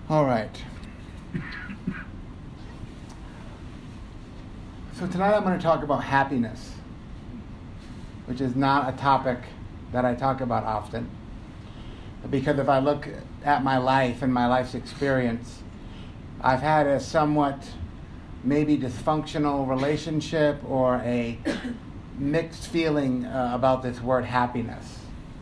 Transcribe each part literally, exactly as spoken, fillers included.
All right. So tonight I'm going to talk about happiness, which is not a topic that I talk about often. Because if I look at my life and my life's experience, I've had a somewhat maybe dysfunctional relationship or a mixed feeling uh, about this word happiness.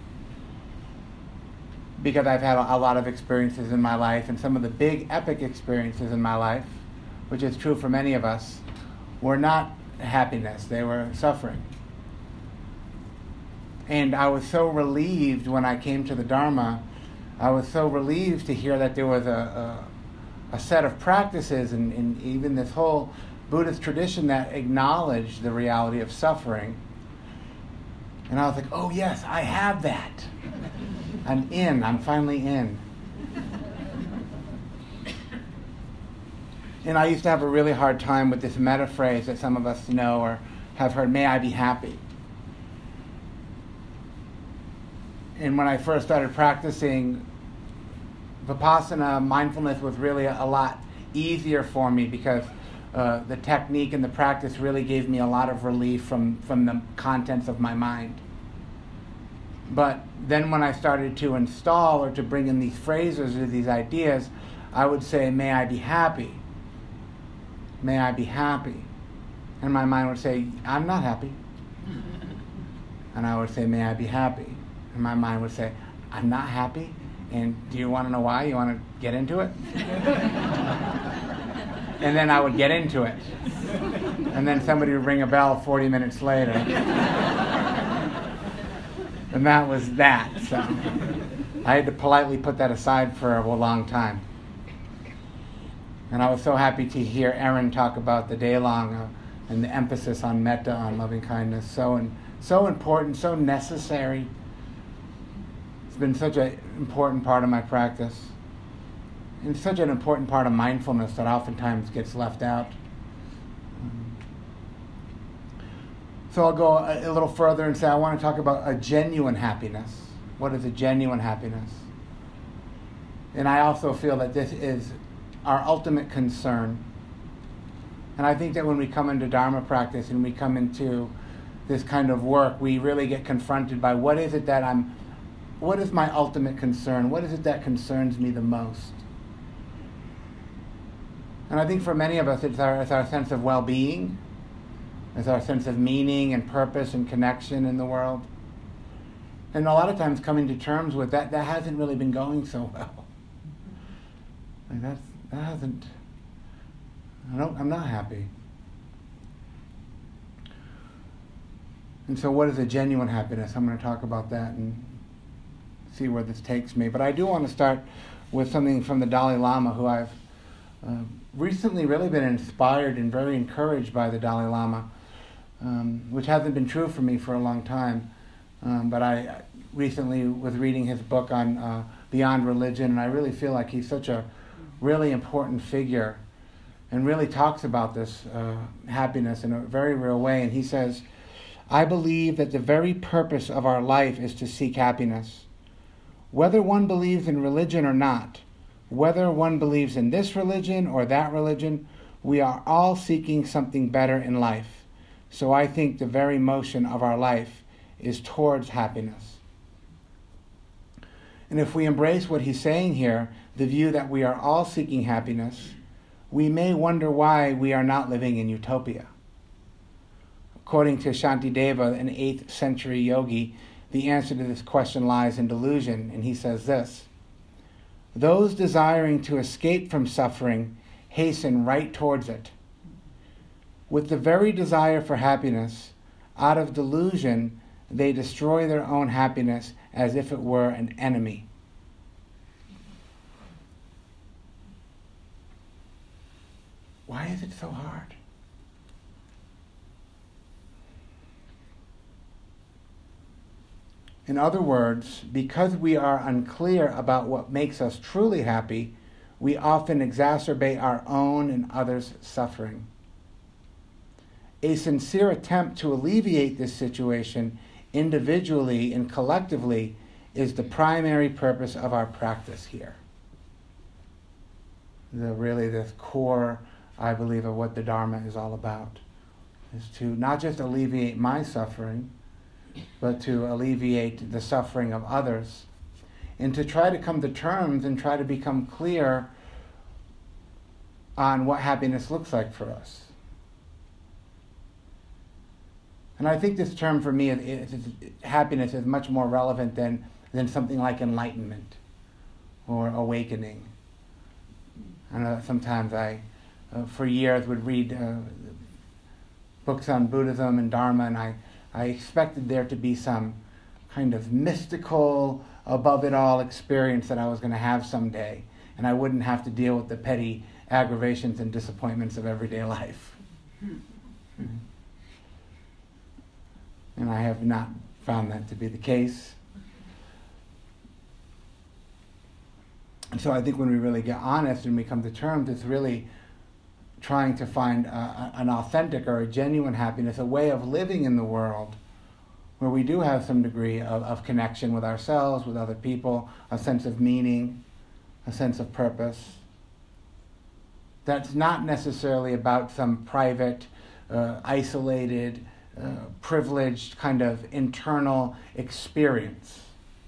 Because I've had a, a lot of experiences in my life, and some of the big epic experiences in my life, which is true for many of us, were not happiness, they were suffering. And I was so relieved when I came to the Dharma, I was so relieved to hear that there was a, a, a set of practices and, and even this whole Buddhist tradition that acknowledged the reality of suffering. And I was like, oh yes, I have that. I'm in, I'm finally in. And I used to have a really hard time with this meta phrase that some of us know or have heard, may I be happy. And when I first started practicing Vipassana, mindfulness was really a, a lot easier for me because uh, the technique and the practice really gave me a lot of relief from, from the contents of my mind. But then when I started to install or to bring in these phrases or these ideas, I would say, may I be happy. May I be happy. And my mind would say, I'm not happy. And I would say, may I be happy. And my mind would say, I'm not happy. And do you want to know why? You want to get into it? And then I would get into it. And then somebody would ring a bell forty minutes later. And that was that. So I had to politely put that aside for a long time. And I was so happy to hear Erin talk about the day long uh, and the emphasis on metta, on loving kindness. So, in, so important, so necessary. It's been such an important part of my practice. And such an important part of mindfulness that oftentimes gets left out. So I'll go a, a little further and say I want to talk about a genuine happiness. What is a genuine happiness? And I also feel that this is our ultimate concern. And I think that when we come into Dharma practice and we come into this kind of work, we really get confronted by what is it that I'm, what is my ultimate concern? What is it that concerns me the most? And I think for many of us, it's our, it's our sense of well-being. It's our sense of meaning and purpose and connection in the world. And a lot of times coming to terms with that, that hasn't really been going so well. Like that's, that hasn't, I don't, I'm not happy. And so what is a genuine happiness? I'm going to talk about that and see where this takes me. But I do want to start with something from the Dalai Lama, who I've uh, recently really been inspired and very encouraged by the Dalai Lama, um, which hasn't been true for me for a long time. Um, but I recently was reading his book on uh, Beyond Religion, and I really feel like he's such a really important figure and really talks about this uh, happiness in a very real way. And he says, I believe that the very purpose of our life is to seek happiness. Whether one believes in religion or not, whether one believes in this religion or that religion, we are all seeking something better in life. So I think the very motion of our life is towards happiness. And if we embrace what he's saying here, the view that we are all seeking happiness, we may wonder why we are not living in utopia. According to Shantideva, an eighth century yogi, the answer to this question lies in delusion, and he says this: those desiring to escape from suffering hasten right towards it. With the very desire for happiness, out of delusion, they destroy their own happiness as if it were an enemy. Why is it so hard? In other words, because we are unclear about what makes us truly happy, we often exacerbate our own and others' suffering. A sincere attempt to alleviate this situation individually and collectively is the primary purpose of our practice here. the really the core, I believe, of what the Dharma is all about, is to not just alleviate my suffering, but to alleviate the suffering of others, and to try to come to terms and try to become clear on what happiness looks like for us. And I think this term for me, is, is, is, happiness, is much more relevant than, than something like enlightenment or awakening. I know that sometimes I, uh, for years, would read uh, books on Buddhism and Dharma, and I, I expected there to be some kind of mystical, above-it-all experience that I was going to have someday, and I wouldn't have to deal with the petty aggravations and disappointments of everyday life. Mm-hmm. And I have not found that to be the case. And so I think when we really get honest and we come to terms, it's really trying to find a, an authentic or a genuine happiness, a way of living in the world where we do have some degree of, of connection with ourselves, with other people, a sense of meaning, a sense of purpose. That's not necessarily about some private, uh, isolated, uh, privileged kind of internal experience.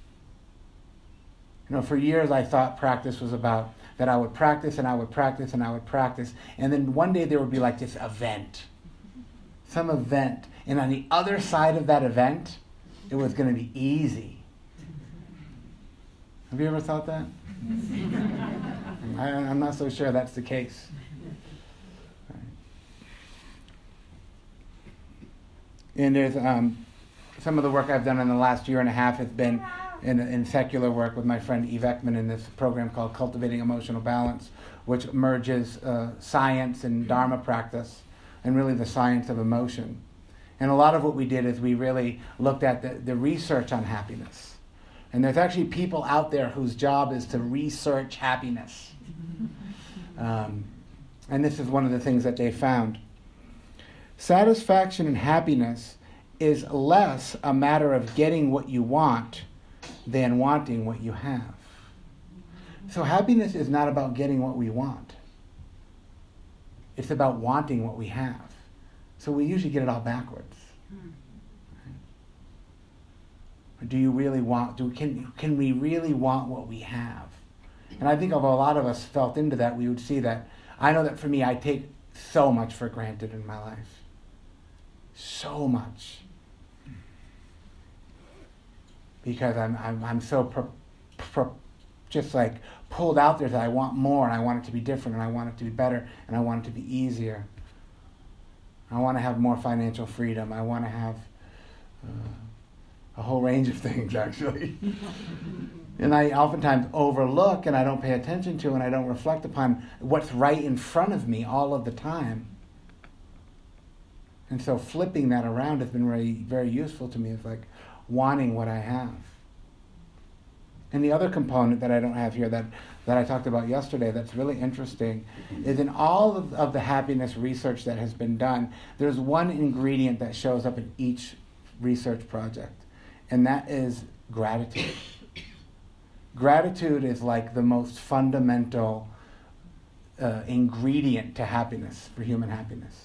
You know, for years I thought practice was about that I would practice and I would practice and I would practice, and then one day there would be like this event, some event, and on the other side of that event, it was going to be easy. Have you ever thought that? I, I'm not so sure that's the case. Right. And there's um, some of the work I've done in the last year and a half has been in, in secular work with my friend Eve Ekman in this program called Cultivating Emotional Balance, which merges uh, science and Dharma practice, and really the science of emotion. And a lot of what we did is we really looked at the, the research on happiness. And there's actually people out there whose job is to research happiness. Um, and this is one of the things that they found. Satisfaction and happiness is less a matter of getting what you want than wanting what you have. So happiness is not about getting what we want. It's about wanting what we have. So we usually get it all backwards. Right? Do you really want, do can, can we really want what we have? And I think if a lot of us felt into that, we would see that. I know that for me, I take so much for granted in my life. So much. Because I'm I'm, I'm so pro, pro, just like pulled out there that I want more, and I want it to be different, and I want it to be better, and I want it to be easier. I want to have more financial freedom. I want to have uh, a whole range of things, actually. And I oftentimes overlook, and I don't pay attention to, and I don't reflect upon what's right in front of me all of the time. And so flipping that around has been very, very useful to me. It's like wanting what I have. And the other component that I don't have here that, that I talked about yesterday that's really interesting is in all of, of the happiness research that has been done, there's one ingredient that shows up in each research project, and that is gratitude. Gratitude is like the most fundamental uh, ingredient to happiness, for human happiness.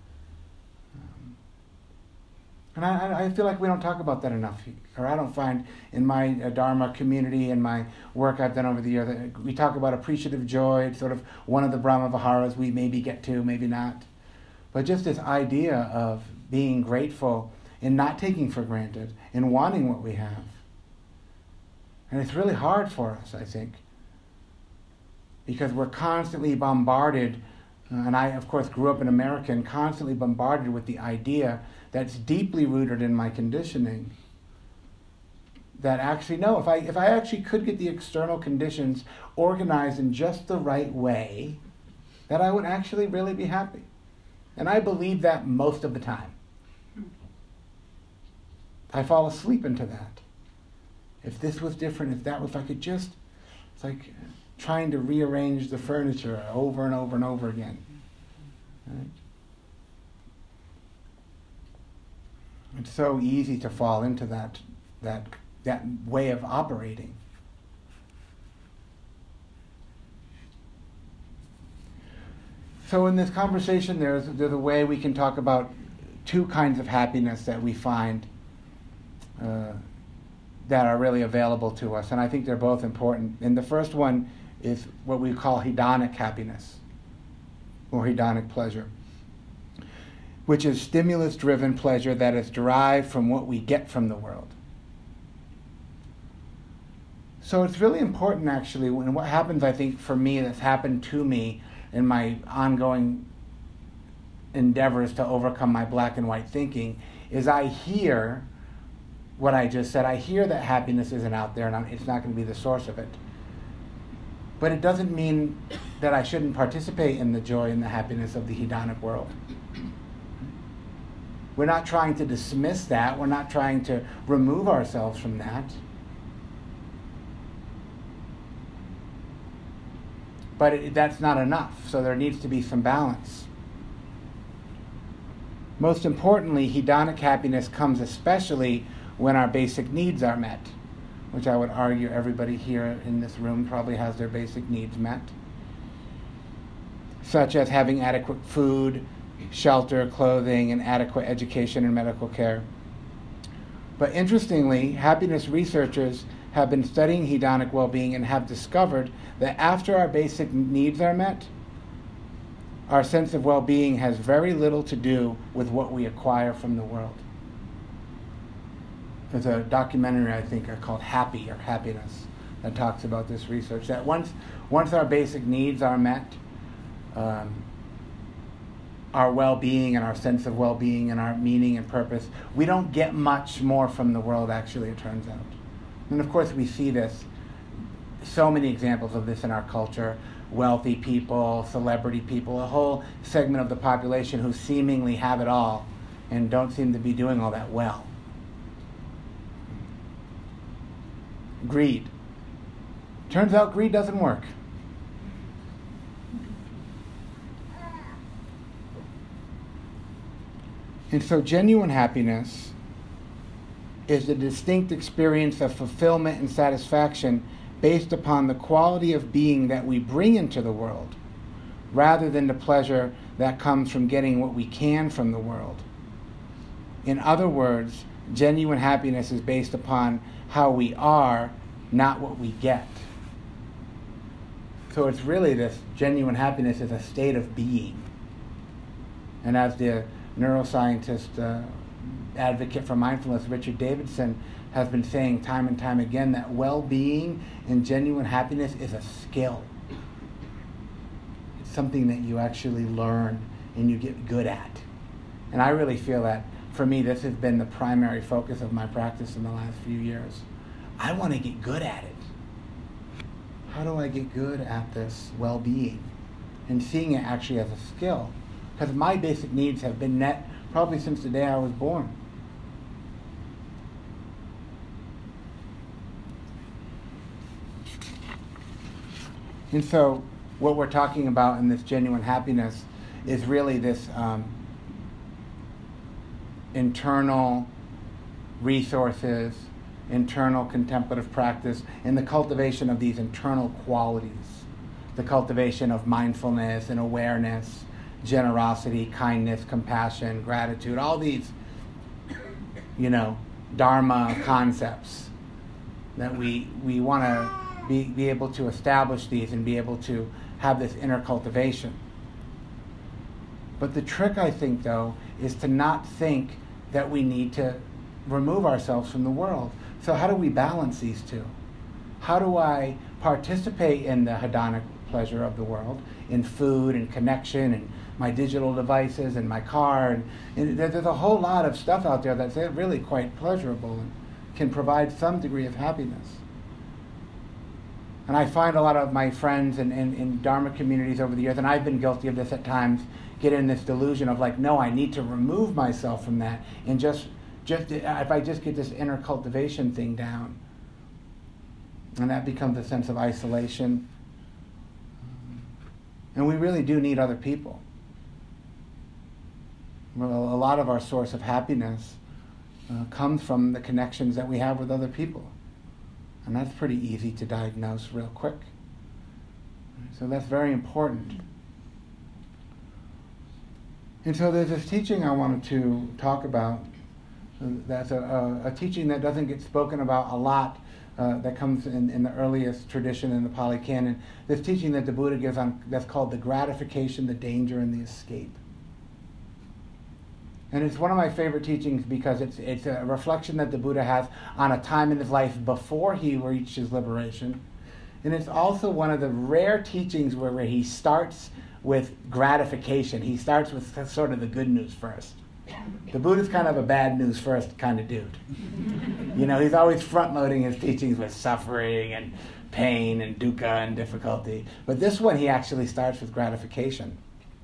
And I, I feel like we don't talk about that enough, or I don't find in my uh, Dharma community and my work I've done over the years that we talk about appreciative joy. It's sort of one of the Brahma Viharas we maybe get to, maybe not. But just this idea of being grateful and not taking for granted and wanting what we have. And it's really hard for us, I think, because we're constantly bombarded, uh, and I, of course, grew up in America and constantly bombarded with the idea that's deeply rooted in my conditioning, that actually, no, if I if I actually could get the external conditions organized in just the right way, that I would actually really be happy. And I believe that most of the time. I fall asleep into that. If this was different, if that was, if I could just, it's like trying to rearrange the furniture over and over and over again. Right? It's so easy to fall into that that that way of operating. So in this conversation, there's, there's a way we can talk about two kinds of happiness that we find uh, that are really available to us. And I think they're both important. And the first one is what we call hedonic happiness, or hedonic pleasure, which is stimulus-driven pleasure that is derived from what we get from the world. So it's really important, actually, when what happens, I think, for me, that's happened to me in my ongoing endeavors to overcome my black and white thinking, is I hear what I just said. I hear that happiness isn't out there and I'm, it's not going to be the source of it. But it doesn't mean that I shouldn't participate in the joy and the happiness of the hedonic world. We're not trying to dismiss that. We're not trying to remove ourselves from that. But it, that's not enough, so there needs to be some balance. Most importantly, hedonic happiness comes especially when our basic needs are met, which I would argue everybody here in this room probably has their basic needs met, such as having adequate food, shelter, clothing, and adequate education and medical care. But interestingly, happiness researchers have been studying hedonic well-being and have discovered that after our basic needs are met, our sense of well-being has very little to do with what we acquire from the world. There's a documentary, I think, called Happy, or Happiness, that talks about this research, that once, once our basic needs are met, um, our well-being and our sense of well-being and our meaning and purpose, we don't get much more from the world, actually, it turns out. And of course we see this, so many examples of this in our culture. Wealthy people, celebrity people, a whole segment of the population who seemingly have it all and don't seem to be doing all that well. Greed. Turns out greed doesn't work. And so genuine happiness is the distinct experience of fulfillment and satisfaction based upon the quality of being that we bring into the world, rather than the pleasure that comes from getting what we can from the world. In other words, genuine happiness is based upon how we are, not what we get. So it's really this genuine happiness is a state of being. And as the neuroscientist uh, advocate for mindfulness, Richard Davidson, has been saying time and time again that well-being and genuine happiness is a skill. It's something that you actually learn and you get good at. And I really feel that, for me, this has been the primary focus of my practice in the last few years. I want to get good at it. How do I get good at this well-being? And seeing it actually as a skill. Because my basic needs have been met probably since the day I was born. And so what we're talking about in this genuine happiness is really this um, internal resources, internal contemplative practice, and the cultivation of these internal qualities. The cultivation of mindfulness and awareness, generosity, kindness, compassion, gratitude, all these, you know, Dharma concepts that we we want to be, be able to establish these and be able to have this inner cultivation. But the trick, I think, though, is to not think that we need to remove ourselves from the world. So how do we balance these two? How do I participate in the hedonic pleasure of the world, in food and connection and my digital devices and my car? And, and there's a whole lot of stuff out there that's really quite pleasurable and can provide some degree of happiness. And I find a lot of my friends in, in, in Dharma communities over the years, and I've been guilty of this at times, get in this delusion of like, no, I need to remove myself from that, and just, just if I just get this inner cultivation thing down, and that becomes a sense of isolation. And we really do need other people. Well, a lot of our source of happiness uh, comes from the connections that we have with other people. And that's pretty easy to diagnose real quick. So that's very important. And so there's this teaching I wanted to talk about. uh, That's a, a, a teaching that doesn't get spoken about a lot, uh, that comes in, in the earliest tradition in the Pali Canon. This teaching that the Buddha gives on, that's called the gratification, the danger, and the escape. And it's one of my favorite teachings because it's it's a reflection that the Buddha has on a time in his life before he reached his liberation. And it's also one of the rare teachings where, where he starts with gratification. He starts with sort of the good news first. The Buddha's kind of a bad news first kind of dude. You know, he's always front-loading his teachings with suffering and pain and dukkha and difficulty. But this one, he actually starts with gratification.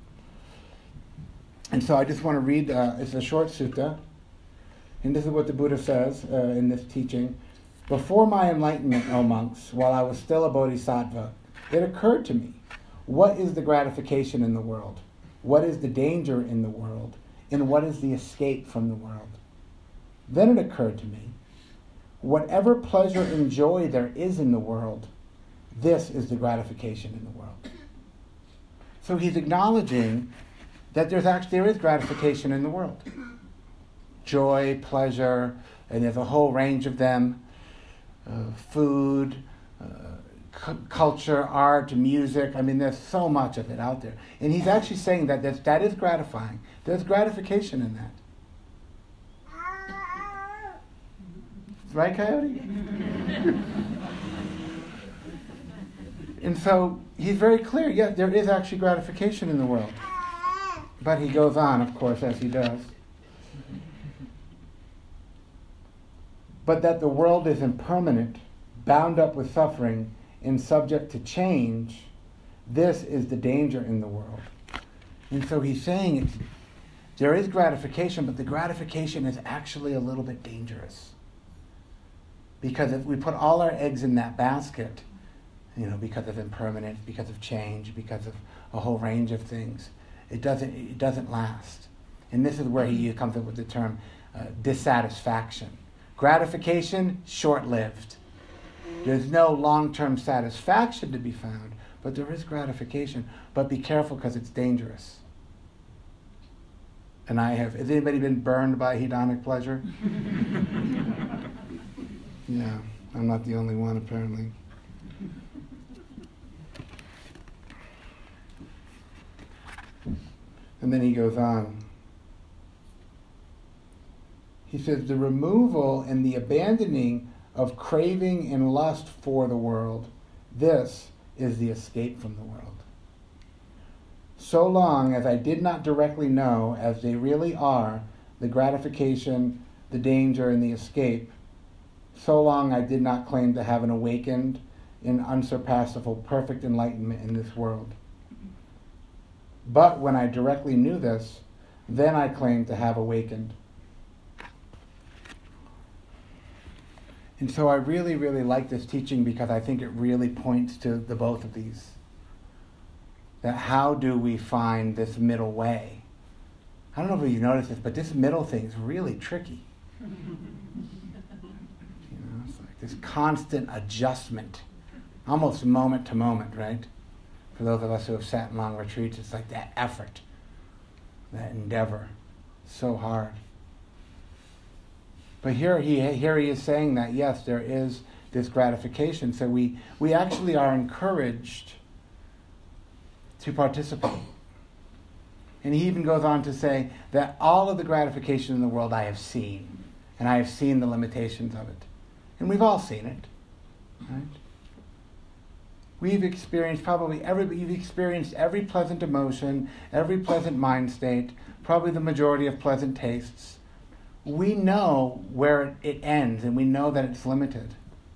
And so I just want to read, uh, it's a short sutta, and this is what the Buddha says uh, in this teaching. Before my enlightenment, O monks, while I was still a bodhisattva, it occurred to me, what is the gratification in the world? What is the danger in the world? And what is the escape from the world? Then it occurred to me, whatever pleasure and joy there is in the world, this is the gratification in the world. So he's acknowledging that there's actually there is gratification in the world. Joy, pleasure, and there's a whole range of them. Uh, food, uh, cu- culture, art, music. I mean, there's so much of it out there. And he's actually saying that that's, that is gratifying. There's gratification in that. Right, Coyote? And so he's very clear, yeah, there is actually gratification in the world. But he goes on, of course, as he does. But that the world is impermanent, bound up with suffering, and subject to change, this is the danger in the world. And so he's saying it's, there is gratification, but the gratification is actually a little bit dangerous. Because if we put all our eggs in that basket, you know, because of impermanence, because of change, because of a whole range of things, it doesn't it doesn't last. And this is where he comes up with the term uh, dissatisfaction. Gratification, short-lived. There's no long-term satisfaction to be found, but there is gratification. But be careful because it's dangerous. And I have, has anybody been burned by hedonic pleasure? Yeah, I'm not the only one apparently. And then he goes on. He says, the removal and the abandoning of craving and lust for the world, this is the escape from the world. So long as I did not directly know, as they really are, the gratification, the danger, and the escape, so long I did not claim to have an awakened and unsurpassable perfect enlightenment in this world. But when I directly knew this, then I claimed to have awakened. And so I really, really like this teaching because I think it really points to the both of these. That how do we find this middle way? I don't know if you've noticed this, but this middle thing is really tricky. You know, it's like this constant adjustment, almost moment to moment, right? For those of us who have sat in long retreats, it's like that effort, that endeavor, so hard. But here he here he is saying that, yes, there is this gratification. So we, we actually are encouraged to participate. And he even goes on to say that all of the gratification in the world I have seen, and I have seen the limitations of it. And we've all seen it, right? We've experienced probably every, you've experienced every pleasant emotion, every pleasant mind state, probably the majority of pleasant tastes. We know where it ends, and we know that it's limited.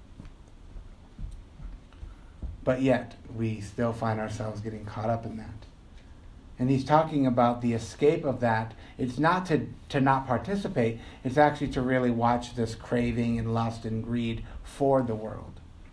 But yet, we still find ourselves getting caught up in that. And he's talking about the escape of that. It's not to, to not participate, it's actually to really watch this craving and lust and greed for the world.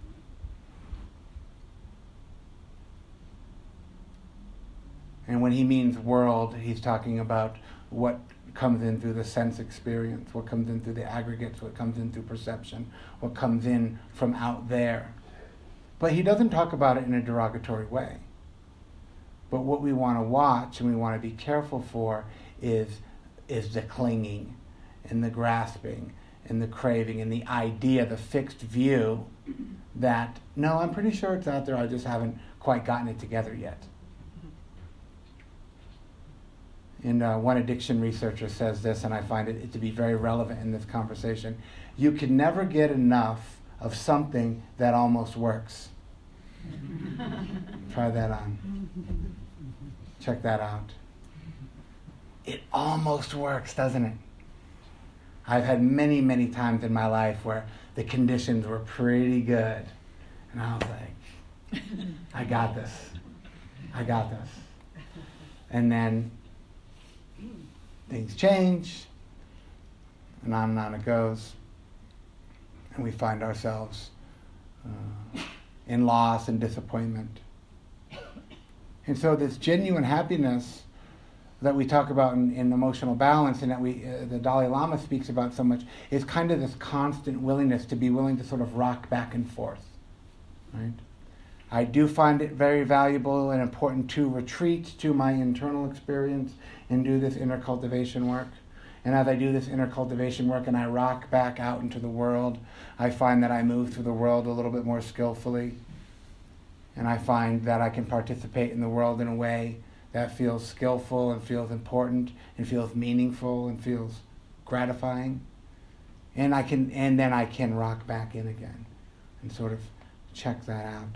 And when he means world, he's talking about what comes in through the sense experience, what comes in through the aggregates, what comes in through perception, what comes in from out there. But he doesn't talk about it in a derogatory way. But what we want to watch and we want to be careful for is, is the clinging and the grasping and the craving and the idea, the fixed view that, no, I'm pretty sure it's out there, I just haven't quite gotten it together yet. And uh, one addiction researcher says this, and I find it, it to be very relevant in this conversation. You can never get enough of something that almost works. Try that on. Check that out. It almost works, doesn't it? I've had many, many times in my life where the conditions were pretty good. And I was like, I got this. I got this. And then things change, and on and on it goes. And we find ourselves uh, in loss and disappointment. And so this genuine happiness that we talk about in, in emotional balance, and that we uh, the Dalai Lama speaks about so much, is kind of this constant willingness to be willing to sort of rock back and forth. Right? I do find it very valuable and important to retreat to my internal experience and do this inner cultivation work. And as I do this inner cultivation work and I rock back out into the world, I find that I move through the world a little bit more skillfully. And I find that I can participate in the world in a way that feels skillful and feels important and feels meaningful and feels gratifying. And I can, and then I can rock back in again and sort of check that out.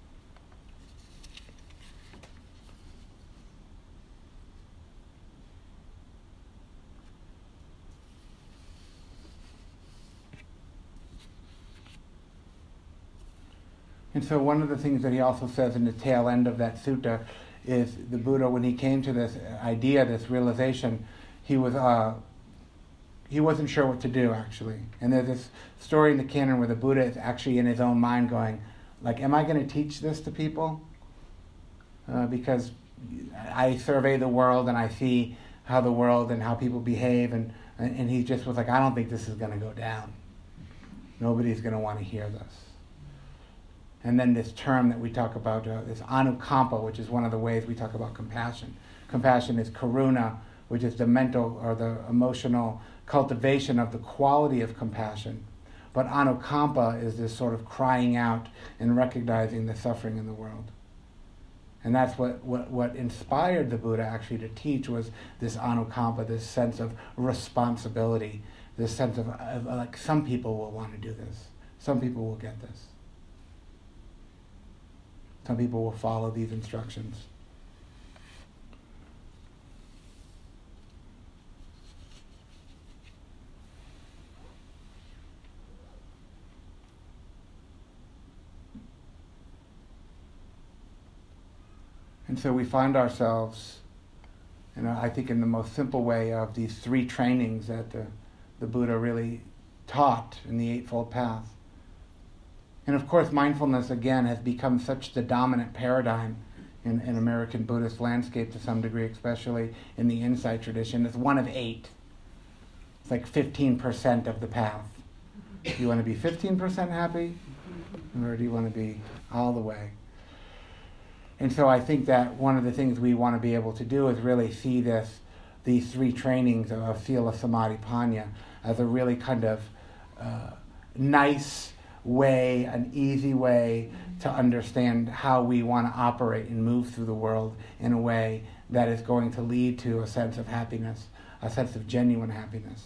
And so one of the things that he also says in the tail end of that sutta is the Buddha, when he came to this idea, this realization, he was uh, he wasn't sure what to do, actually. And there's this story in the canon where the Buddha is actually in his own mind going, like, am I going to teach this to people? Uh, because I survey the world and I see how the world and how people behave, and, and he just was like, I don't think this is going to go down. Nobody's going to want to hear this. And then this term that we talk about, uh, this anukampa, which is one of the ways we talk about compassion. Compassion is karuna, which is the mental or the emotional cultivation of the quality of compassion. But anukampa is this sort of crying out and recognizing the suffering in the world. And that's what, what, what inspired the Buddha actually to teach, was this anukampa, this sense of responsibility, this sense of, of like, some people will want to do this. Some people will get this. Some people will follow these instructions. And so we find ourselves, you know, I think in the most simple way of these three trainings that the, the Buddha really taught in the Eightfold Path. And of course, mindfulness, again, has become such the dominant paradigm in, in American Buddhist landscape to some degree, especially in the Insight tradition. It's one of eight. It's like fifteen percent of the path. Do you want to be fifteen percent happy? Or do you want to be all the way? And so I think that one of the things we want to be able to do is really see this, these three trainings of, of Sila, Samadhi, Panya as a really kind of uh, nice way, an easy way to understand how we want to operate and move through the world in a way that is going to lead to a sense of happiness, a sense of genuine happiness.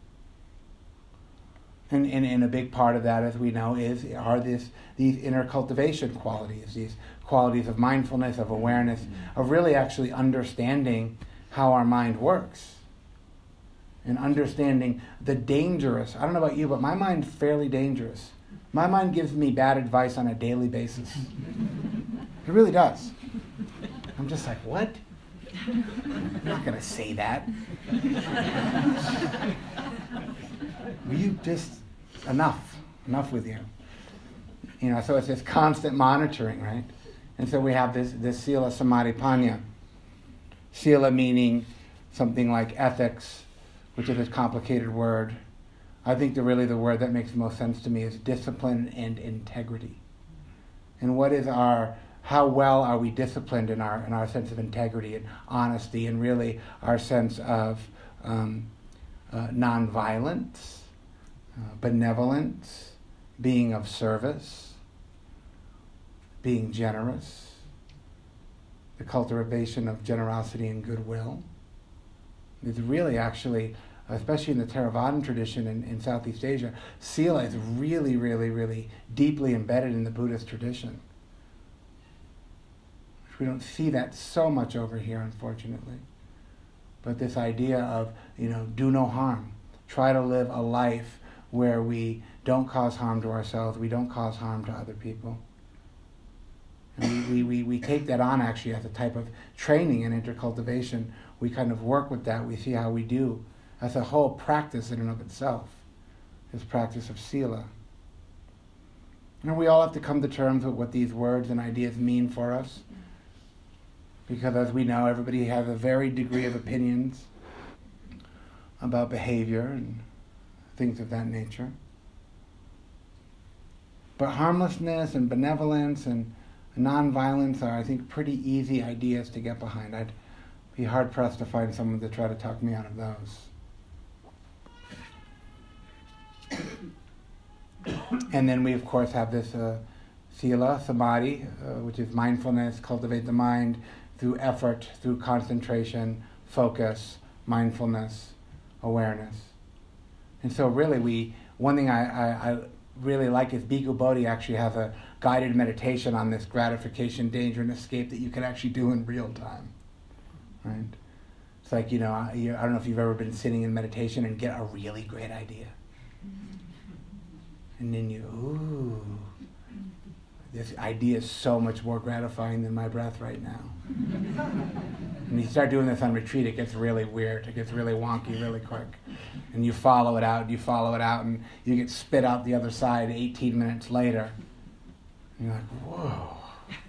And, and, and a big part of that, as we know, is are this these inner cultivation qualities, these qualities of mindfulness, of awareness, of really actually understanding how our mind works. And understanding the dangerous, I don't know about you, but my mind's fairly dangerous. My mind gives me bad advice on a daily basis. It really does. I'm just like, what? I'm not going to say that. Will you just, enough, enough with you. You know, so it's this constant monitoring, right? And so we have this, this Sila, Samadhi, Panya. Sila meaning something like ethics, which is a complicated word. I think the really the word that makes the most sense to me is discipline and integrity. And what is our, how well are we disciplined in our in our sense of integrity and honesty, and really our sense of um, uh, nonviolence, uh, benevolence, being of service, being generous, the cultivation of generosity and goodwill. It's really actually, especially in the Theravadan tradition in, in Southeast Asia, Sila is really, really, really deeply embedded in the Buddhist tradition. We don't see that so much over here, unfortunately. But this idea of, you know, do no harm. Try to live a life where we don't cause harm to ourselves, we don't cause harm to other people. And we, we, we, we take that on actually as a type of training and intercultivation. We kind of work with that. We see how we do. That's a whole practice in and of itself, this practice of Sila. And we all have to come to terms with what these words and ideas mean for us. Because as we know, everybody has a varied degree of opinions about behavior and things of that nature. But harmlessness and benevolence and nonviolence are, I think, pretty easy ideas to get behind. I'd be hard-pressed to find someone to try to talk me out of those. And then we, of course, have this uh, Sila, Samadhi, uh, which is mindfulness, cultivate the mind through effort, through concentration, focus, mindfulness, awareness. And so really we, one thing I, I, I really like is Bhikkhu Bodhi actually has a guided meditation on this gratification, danger, and escape that you can actually do in real time. Right? It's like, you know, I, you, I don't know if you've ever been sitting in meditation and get a really great idea. And then you, ooh, this idea is so much more gratifying than my breath right now. And you start doing this on retreat, it gets really weird. It gets really wonky really quick. And you follow it out, you follow it out, and you get spit out the other side eighteen minutes later. And you're like, whoa.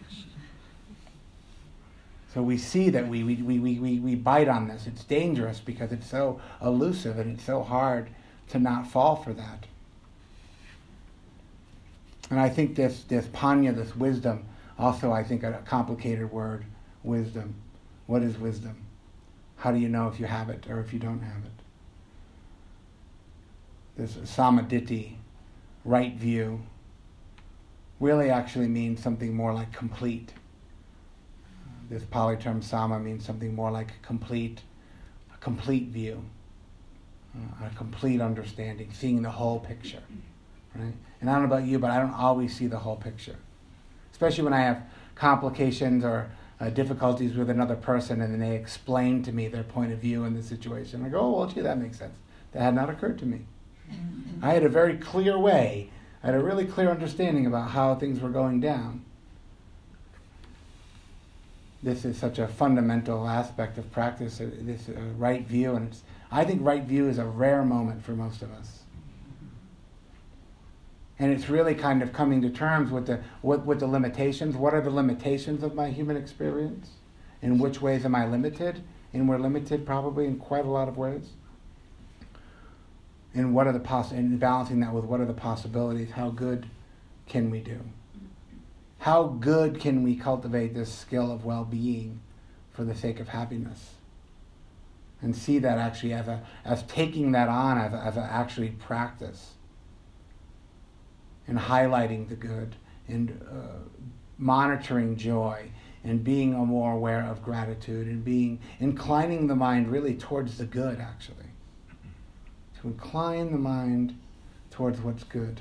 So we see that we, we, we, we, we bite on this. It's dangerous because it's so elusive and it's so hard to not fall for that. And I think this, this panya, this wisdom, also I think a complicated word, wisdom. What is wisdom? How do you know if you have it or if you don't have it? This samaditi, right view, really actually means something more like complete. This Pali term sama means something more like complete, a complete view, uh, a complete understanding, seeing the whole picture. Right? And I don't know about you, but I don't always see the whole picture. Especially when I have complications or uh, difficulties with another person and then they explain to me their point of view in the situation. I go, oh, well, gee, that makes sense. That had not occurred to me. I had a very clear way. I had a really clear understanding about how things were going down. This is such a fundamental aspect of practice, uh, this uh, right view. And it's, I think right view is a rare moment for most of us. And it's really kind of coming to terms with the with, with the limitations. What are the limitations of my human experience? In which ways am I limited? And we're limited probably in quite a lot of ways. And what are the poss- and balancing that with what are the possibilities? How good can we do? How good can we cultivate this skill of well-being for the sake of happiness? And see that actually as a as taking that on as a, as a actually practice. And highlighting the good, and uh, monitoring joy, and being more aware of gratitude, and being inclining the mind really towards the good, actually. To incline the mind towards what's good.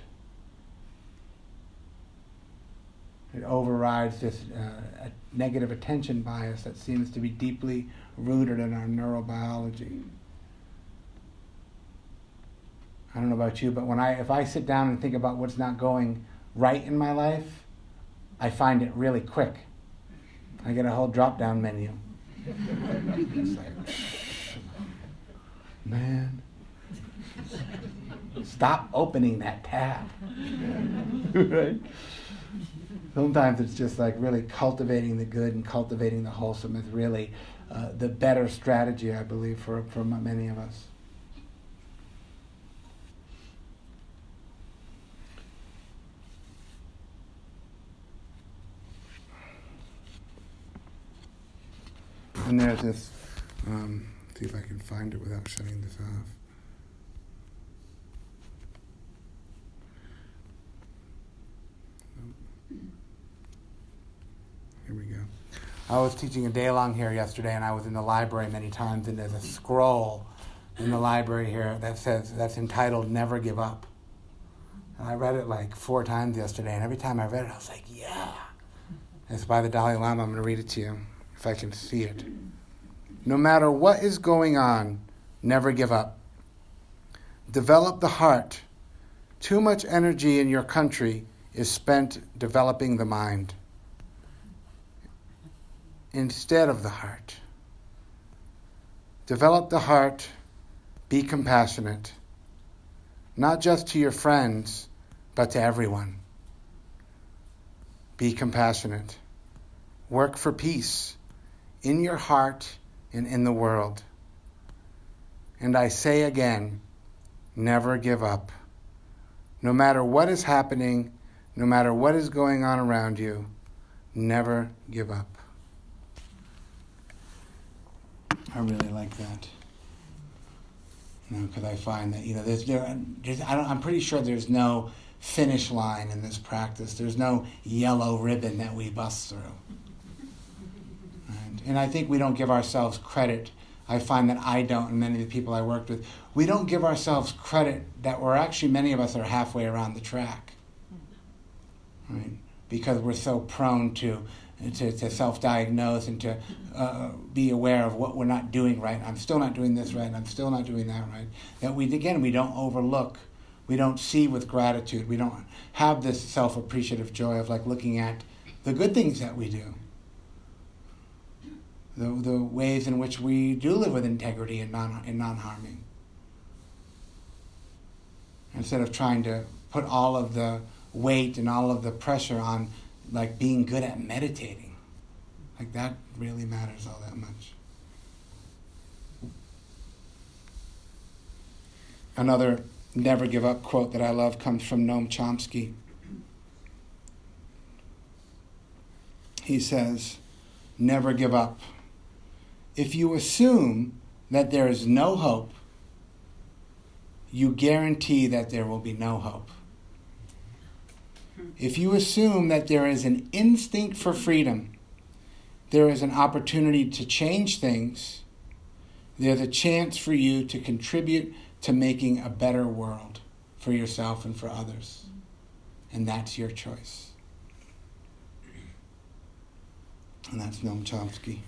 It overrides this uh, negative attention bias that seems to be deeply rooted in our neurobiology. I don't know about you, but when I if I sit down and think about what's not going right in my life, I find it really quick. I get a whole drop-down menu. It's like, man, stop opening that tab. Right? Sometimes it's just like really cultivating the good and cultivating the wholesome is really uh, the better strategy, I believe, for, for many of us. And there's this, um, see if I can find it without shutting this off. Here we go. I was teaching a day long here yesterday, and I was in the library many times, and there's a scroll in the library here that says, that's entitled Never Give Up. And I read it like four times yesterday, and every time I read it, I was like, yeah. It's by the Dalai Lama. I'm going to read it to you, if I can see it. No matter what is going on, never give up. Develop the heart. Too much energy in your country is spent developing the mind instead of the heart. Develop the heart. Be compassionate. Not just to your friends, but to everyone. Be compassionate. Work for peace in your heart and in the world. And I say again, never give up. No matter what is happening, no matter what is going on around you, never give up. I really like that. You know, because I find that, you know, there's, there, there's I don't, I'm pretty sure there's no finish line in this practice. There's no yellow ribbon that we bust through. And, and I think we don't give ourselves credit. I find that I don't, and many of the people I worked with, we don't give ourselves credit that we're actually, many of us are halfway around the track. Right? Because we're so prone to To, to self-diagnose and to uh, be aware of what we're not doing right. I'm still not doing this right, and I'm still not doing that right. That we, again, we don't overlook. We don't see with gratitude. We don't have this self-appreciative joy of like looking at the good things that we do. The, the ways in which we do live with integrity and non and non-harming. Instead of trying to put all of the weight and all of the pressure on like being good at meditating. Like that really matters all that much. Another never give up quote that I love comes from Noam Chomsky. He says, never give up. If you assume that there is no hope, you guarantee that there will be no hope. If you assume that there is an instinct for freedom, there is an opportunity to change things, there's a chance for you to contribute to making a better world for yourself and for others. And that's your choice. And that's Noam Chomsky.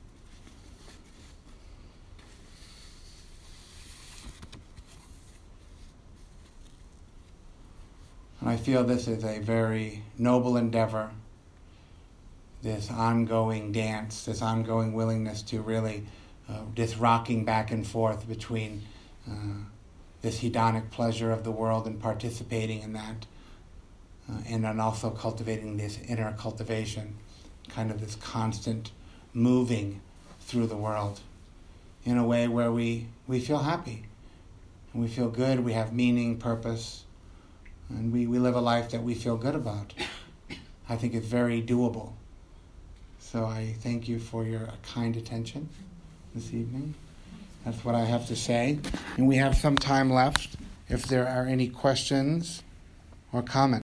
And I feel this is a very noble endeavor, this ongoing dance, this ongoing willingness to really, uh, this rocking back and forth between uh, this hedonic pleasure of the world and participating in that, uh, and then also cultivating this inner cultivation, kind of this constant moving through the world in a way where we, we feel happy, and we feel good, we have meaning, purpose, and we, we live a life that we feel good about. I think it's very doable. So I thank you for your kind attention this evening. That's what I have to say. And we have some time left if there are any questions or comments.